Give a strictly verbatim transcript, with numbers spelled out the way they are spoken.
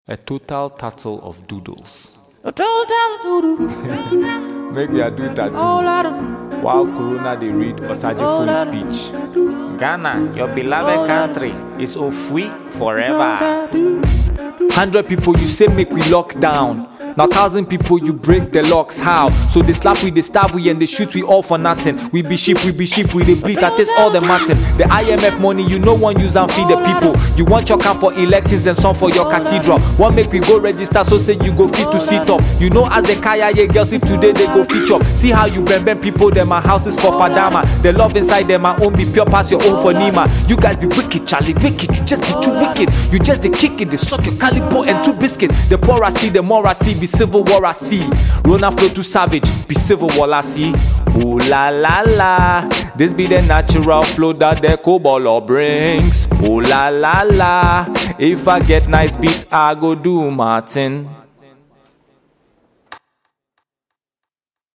A total tattle of doodles. A total doodle. Make their do tattoo while Corona they read Osaje Full speech. Ghana, your beloved country, is free forever. Hundred people you say make we lock down. Now thousand people you break the locks. How? So they slap we, they stab we, and they shoot we all for nothing. We be sheep, we be sheep, we they bleed. That is all the matter. The I M F money you no one use and feed the people. You want your camp for elections and some for your cathedral. One make we go register so say you go fit to sit up. You know as the Kaya girls if today they go feature. See how you bend bend people them my houses for Fadama. The love inside them my own be pure pass your own for Nima. You guys be wicked, Charlie, wicked. You just be too wicked. You just they kick it, they suck your calipo and two biscuit. The poor I see, the more I see. Be civil war I see. Rona flow too savage. Be civil war I see. Ooh la la la. This be the natural flow that the Kobolo brings. Ooh la la la. If I get nice beats, I go do Martin.